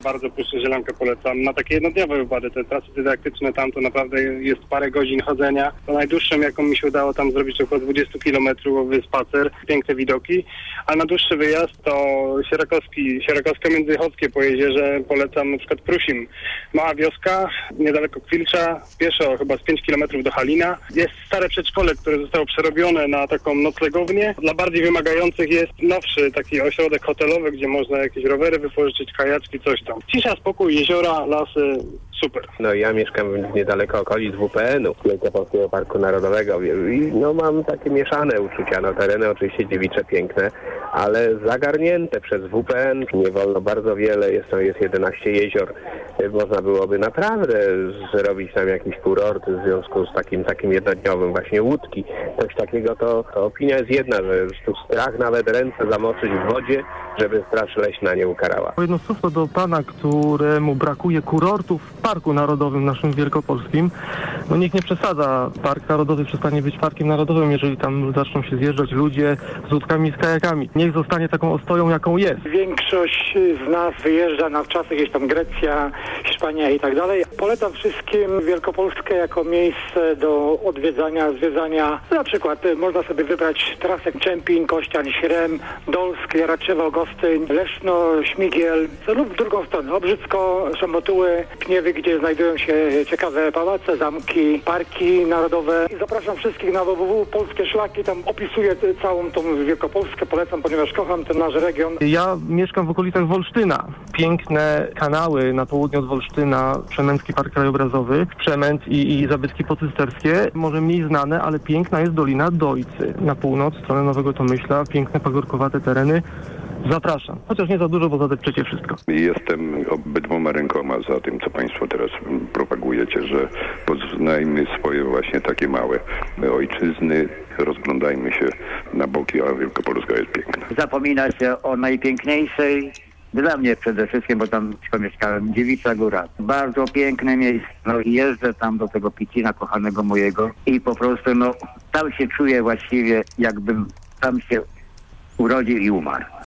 Bardzo Puszczę Zielonkę polecam. Na takie jednodniowe wywady, te trasy dydaktyczne, tam to naprawdę jest parę godzin chodzenia. To najdłuższą, jaką mi się udało tam zrobić, około 20 km spacer, piękne widoki. A na dłuższy wyjazd to Sierakowsko-Międzychodzkie po jeziorze polecam na przykład Prusim. Mała wioska, niedaleko Kwilcza, pieszo chyba z 5 km do Halina. Jest stare przedszkole, które zostało przerobione na taką noclegownię. Dla bardziej wymagających jest nowszy taki ośrodek hotelowy, gdzie można jakieś rowery wypożyczyć, kajaczki, coś tam. Cisza, spokój, jeziora, lasy, super. No ja mieszkam niedaleko okolic WPN-u, Wielkopolskiego Parku Narodowego i mam takie mieszane uczucia. Tereny oczywiście dziewicze, piękne, ale zagarnięte przez WPN. Nie wolno bardzo wiele, jest 11 jezior. Można byłoby naprawdę zrobić tam jakiś kurort w związku z takim jednodniowym właśnie łódki. Coś takiego to opinia jest jedna, że tu strach nawet ręce zamoczyć w wodzie, żeby Straż Leśna nie ukarała. Jedno słówko do pana, któremu brakuje kurortów w Parku Narodowym naszym wielkopolskim. Niech nie przesadza. Park Narodowy przestanie być parkiem narodowym, jeżeli tam zaczną się zjeżdżać ludzie z łódkami i z kajakami. Niech zostanie taką ostoją, jaką jest. Większość z nas wyjeżdża na wczasy, gdzieś tam Grecja, Hiszpania i tak dalej. Polecam wszystkim Wielkopolskę jako miejsce do odwiedzania, zwiedzania. Na przykład można sobie wybrać trasę Czempin, Kościan, Śrem, Dolsk, Jaraczewo, Gostyń, Leszno, Śmigiel lub w drugą stronę. Obrzycko, Szamotuły, Pniewy, gdzie znajdują się ciekawe pałace, zamki, parki narodowe. I zapraszam wszystkich na www. Polskie Szlaki. Tam opisuję całą tą Wielkopolskę. Polecam, ponieważ kocham ten nasz region. Ja mieszkam w okolicach Wolsztyna. Piękne kanały na południe od Wolsztyna, Przemęcki Park Krajobrazowy, Przemęt i zabytki pocysterskie. Może mniej znane, ale piękna jest Dolina Dojcy. Na północ, w stronę Nowego Tomyśla, piękne pagórkowate tereny. Zapraszam. Chociaż nie za dużo, bo zadepczecie wszystko. Jestem obydwoma rękoma za tym, co państwo teraz propagujecie, że poznajmy swoje właśnie takie małe ojczyzny, rozglądajmy się na boki, a Wielkopolska jest piękna. Zapomina się o najpiękniejszej, dla mnie przede wszystkim, bo tam mieszkałem, Dziewica Góra. Bardzo piękne miejsce. Jeżdżę tam do tego Picina kochanego mojego i po prostu tam się czuję właściwie, jakbym tam się urodził i umarł.